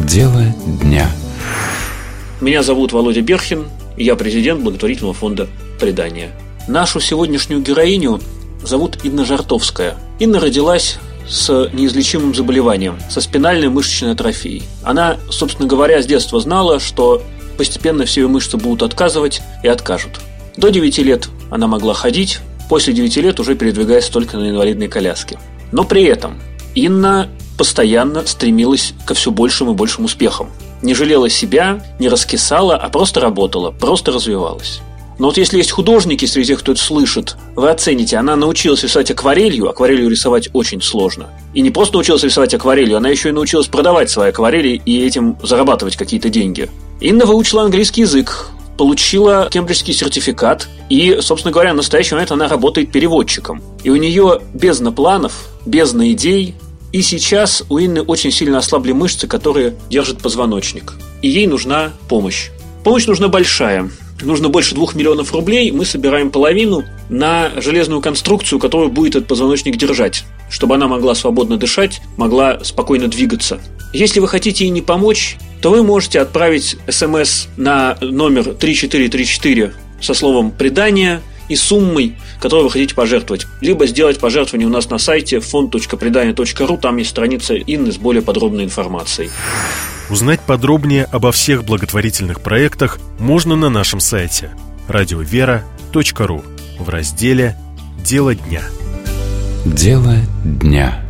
Дело дня. Меня зовут Володя Берхин, и я президент благотворительного фонда «Предание». Нашу сегодняшнюю героиню зовут Инна Жартовская. Инна родилась с неизлечимым заболеванием, со спинальной мышечной атрофией. Она, собственно говоря, с детства знала, что постепенно все ее мышцы будут отказывать и откажут. До 9 лет она могла ходить, после 9 лет уже передвигаясь только на инвалидной коляске. Но при этом Инна постоянно стремилась ко все большим и большим успехам. Не жалела себя, не раскисала, а просто работала, просто развивалась. Но вот если есть художники среди тех, кто это слышит, вы оцените, она научилась рисовать акварелью. Акварелью рисовать очень сложно. И не просто научилась рисовать акварелью, она еще и научилась продавать свои акварели и этим зарабатывать какие-то деньги. Инна выучила английский язык, получила кембриджский сертификат и, собственно говоря, в настоящий момент она работает переводчиком. И у нее бездна планов, бездна идей. И сейчас у Инны очень сильно ослабли мышцы, которые держат позвоночник. И ей нужна помощь. Помощь нужна большая. Нужно больше 2 миллионов рублей. Мы собираем половину на железную конструкцию, которую будет этот позвоночник держать, чтобы она могла свободно дышать, могла спокойно двигаться. Если вы хотите ей не помочь, то вы можете отправить СМС на номер 3434 со словом «Предание» и суммой, которую вы хотите пожертвовать. Либо сделать пожертвование у нас на сайте fond.predание.ru. Там есть страница Инны с более подробной информацией. Узнать подробнее обо всех благотворительных проектах можно на нашем сайте radiovera.ru в разделе «Дело дня». Дело дня.